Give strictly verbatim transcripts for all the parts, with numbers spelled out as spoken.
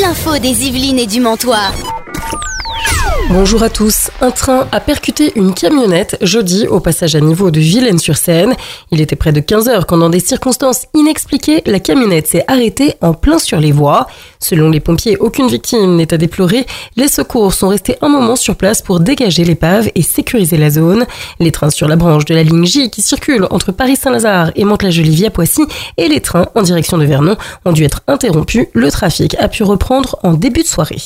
l'info des Yvelines et du Mantois. Bonjour à tous. Un train a percuté une camionnette jeudi au passage à niveau de Villennes-sur-Seine. Il était près de quinze heures quand, dans des circonstances inexpliquées, la camionnette s'est arrêtée en plein sur les voies. Selon les pompiers, aucune victime n'est à déplorer. Les secours sont restés un moment sur place pour dégager l'épave et sécuriser la zone. Les trains sur la branche de la ligne J qui circulent entre Paris-Saint-Lazare et Mantes-la-Jolie via Poissy et les trains en direction de Vernon ont dû être interrompus. Le trafic a pu reprendre en début de soirée.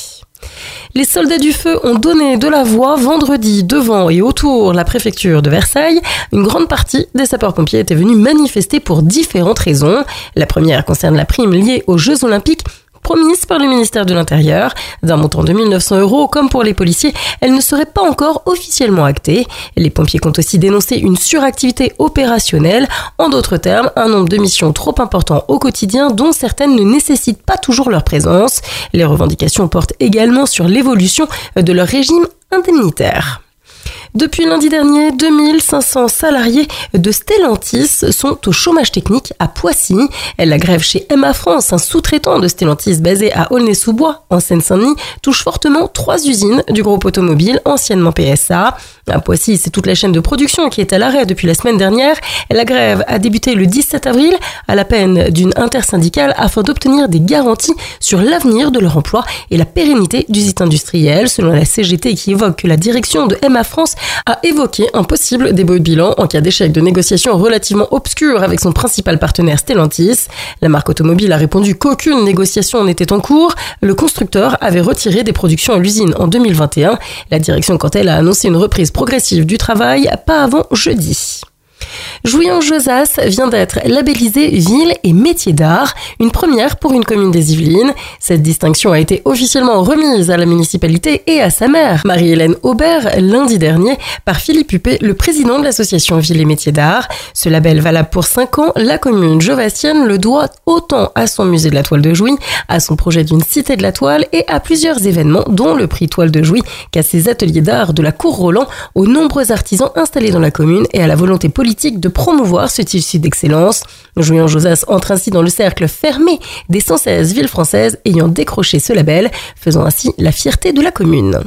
Les soldats du feu ont donné de la voix vendredi devant et autour la préfecture de Versailles. Une grande partie des sapeurs-pompiers étaient venus manifester pour différentes raisons. La première concerne la prime liée aux Jeux Olympiques, promise par le ministère de l'Intérieur. D'un montant de mille neuf cents euros, comme pour les policiers, elle ne serait pas encore officiellement actée. Les pompiers comptent aussi dénoncer une suractivité opérationnelle. En d'autres termes, un nombre de missions trop important au quotidien dont certaines ne nécessitent pas toujours leur présence. Les revendications portent également sur l'évolution de leur régime indemnitaire. Depuis lundi dernier, deux mille cinq cents salariés de Stellantis sont au chômage technique à Poissy. La grève chez M A France, un sous-traitant de Stellantis basé à Aulnay-sous-Bois, en Seine-Saint-Denis, touche fortement trois usines du groupe automobile, anciennement P S A. À Poissy, c'est toute la chaîne de production qui est à l'arrêt depuis la semaine dernière. La grève a débuté le dix-sept avril à la peine d'une intersyndicale afin d'obtenir des garanties sur l'avenir de leur emploi et la pérennité du site industriel. Selon la C G T qui évoque que la direction de M A France a évoqué un possible dépôt de bilan en cas d'échec de négociations relativement obscures avec son principal partenaire Stellantis. La marque automobile a répondu qu'aucune négociation n'était en cours. Le constructeur avait retiré des productions à l'usine en deux mille vingt et un. La direction, quant à elle, a annoncé une reprise progressive du travail, pas avant jeudi. Jouillan-Josas vient d'être labellisé ville et métier d'art, une première pour une commune des Yvelines. Cette distinction a été officiellement remise à la municipalité et à sa maire, Marie-Hélène Aubert, lundi dernier, par Philippe Huppé, le président de l'association Ville et Métiers d'Art. Ce label valable pour cinq ans, la commune jovassienne le doit autant à son musée de la toile de Jouy, à son projet d'une cité de la toile et à plusieurs événements, dont le prix Toile de Jouy, qu'à ses ateliers d'art de la Cour Roland, aux nombreux artisans installés dans la commune et à la volonté politique de promouvoir ce tissu d'excellence. Jouillan-Josas entre ainsi dans le cercle fermé des cent seize villes françaises ayant décroché ce label, faisant ainsi la fierté de la commune.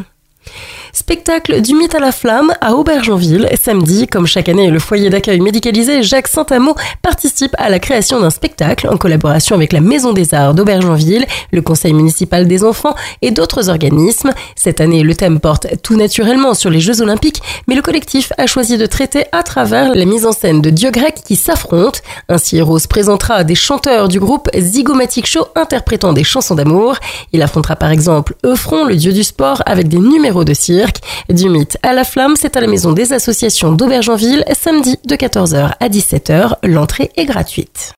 Spectacle du Mythe à la Flamme à Aubergenville. Samedi, comme chaque année, le foyer d'accueil médicalisé Jacques Saint-Amand participe à la création d'un spectacle en collaboration avec la Maison des Arts d'Aubergenville, le Conseil municipal des enfants et d'autres organismes. Cette année, le thème porte tout naturellement sur les Jeux Olympiques, mais le collectif a choisi de traiter à travers la mise en scène de dieux grecs qui s'affrontent. Ainsi, Rose présentera des chanteurs du groupe Zygomatic Show interprétant des chansons d'amour. Il affrontera par exemple Euphron, le dieu du sport, avec des numéros de cirque. Du Mythe à la Flamme, c'est à la Maison des Associations d'Aubergenville, samedi de quatorze heures à dix-sept heures. L'entrée est gratuite.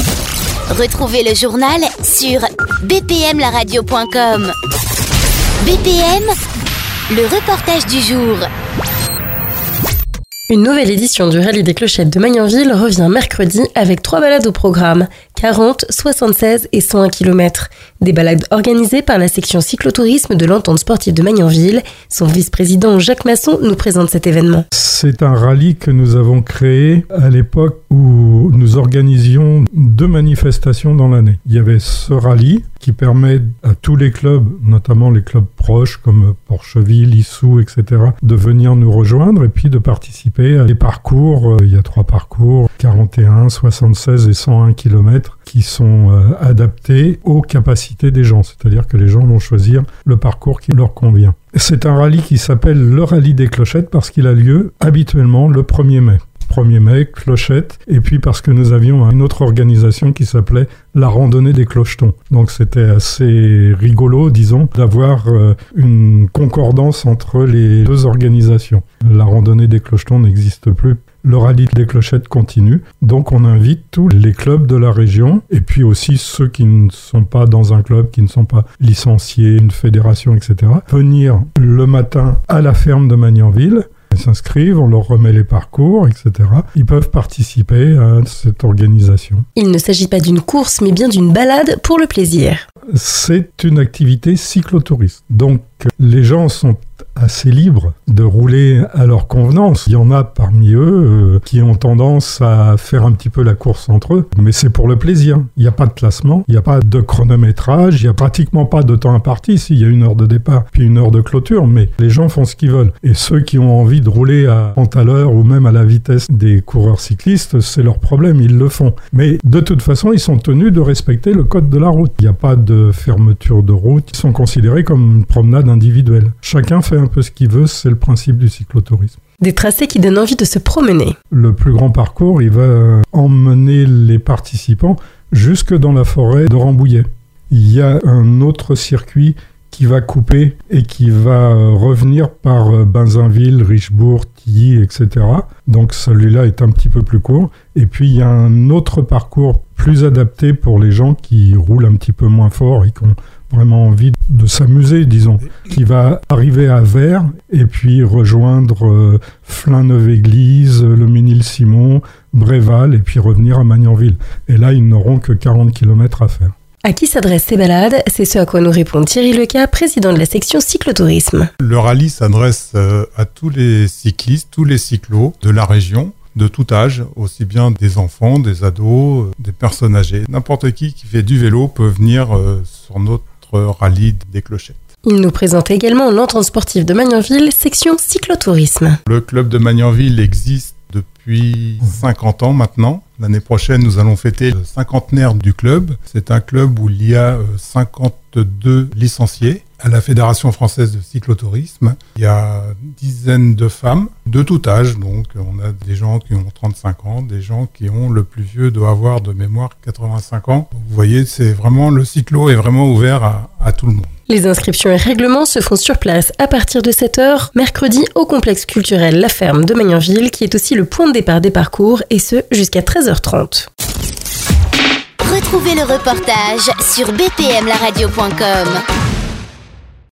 Retrouvez le journal sur b p m la radio point com. B P M, le reportage du jour. Une nouvelle édition du Rallye des Clochettes de Magnanville revient mercredi avec trois balades au programme, quarante, soixante-seize et cent un kilomètres. Des balades organisées par la section cyclotourisme de l'entente sportive de Magnanville. Son vice-président Jacques Masson nous présente cet événement. C'est un rallye que nous avons créé à l'époque où nous organisions deux manifestations dans l'année. Il y avait ce rallye qui permet à tous les clubs, notamment les clubs proches comme Porcheville, Issou, et cetera, de venir nous rejoindre et puis de participer à des parcours. Il y a trois parcours, quarante et un, soixante-seize et cent un kilomètres, qui sont euh, adaptés aux capacités des gens. C'est-à-dire que les gens vont choisir le parcours qui leur convient. C'est un rallye qui s'appelle le Rallye des Clochettes parce qu'il a lieu habituellement le premier mai. premier mai, Clochettes, et puis parce que nous avions une autre organisation qui s'appelait la Randonnée des Clochetons. Donc c'était assez rigolo, disons, d'avoir euh, une concordance entre les deux organisations. La Randonnée des Clochetons n'existe plus. Le Rallye des Clochettes continue, donc on invite tous les clubs de la région, et puis aussi ceux qui ne sont pas dans un club, qui ne sont pas licenciés, une fédération, et cetera, venir le matin à la ferme de Magnanville. Ils s'inscrivent, on leur remet les parcours, et cetera. Ils peuvent participer à cette organisation. Il ne s'agit pas d'une course, mais bien d'une balade pour le plaisir. C'est une activité cyclotouriste. Donc, les gens sont assez libres de rouler à leur convenance. Il y en a parmi eux euh, qui ont tendance à faire un petit peu la course entre eux, mais c'est pour le plaisir. Il n'y a pas de classement, il n'y a pas de chronométrage, il n'y a pratiquement pas de temps imparti. S'il y a une heure de départ puis une heure de clôture, mais les gens font ce qu'ils veulent. Et ceux qui ont envie de rouler à trente à l'heure ou même à la vitesse des coureurs cyclistes, c'est leur problème, ils le font. Mais de toute façon, ils sont tenus de respecter le code de la route. Il n'y a pas de fermeture de route, ils sont considérés comme une promenade individuelle. Chacun fait un peu ce qu'il veut, c'est le principe du cyclotourisme. Des tracés qui donnent envie de se promener. Le plus grand parcours, il va emmener les participants jusque dans la forêt de Rambouillet. Il y a un autre circuit qui va couper et qui va revenir par Bazenville, Richebourg, Tilly, et cetera. Donc celui-là est un petit peu plus court. Et puis il y a un autre parcours plus adapté pour les gens qui roulent un petit peu moins fort et qui ont vraiment envie de s'amuser, disons, qui va arriver à Vers et puis rejoindre euh, Flins-Neuve-Église, le Ménil-Simon, Bréval et puis revenir à Magnanville. Et là, ils n'auront que quarante kilomètres à faire. À qui s'adressent ces balades ? C'est ce à quoi nous répond Thierry Leca, président de la section cyclotourisme. Le rallye s'adresse à tous les cyclistes, tous les cyclos de la région, de tout âge, aussi bien des enfants, des ados, des personnes âgées. N'importe qui qui fait du vélo peut venir sur notre rallye des Clochettes. Il nous présente également l'entente sportive de Magnanville, section cyclotourisme. Le club de Magnanville existe depuis cinquante ans maintenant. L'année prochaine, nous allons fêter le cinquantenaire du club. C'est un club où il y a cinquante-deux licenciés. À la Fédération française de cyclotourisme, il y a une dizaine de femmes de tout âge. Donc, on a des gens qui ont trente-cinq ans, des gens qui ont, le plus vieux doit avoir de mémoire quatre-vingt-cinq ans. Vous voyez, c'est vraiment, le cyclo est vraiment ouvert à, à tout le monde. Les inscriptions et règlements se font sur place à partir de sept heures, mercredi au complexe culturel La Ferme de Magnanville, qui est aussi le point de départ des parcours, et ce jusqu'à treize heures trente. Retrouvez le reportage sur b p m la radio point com.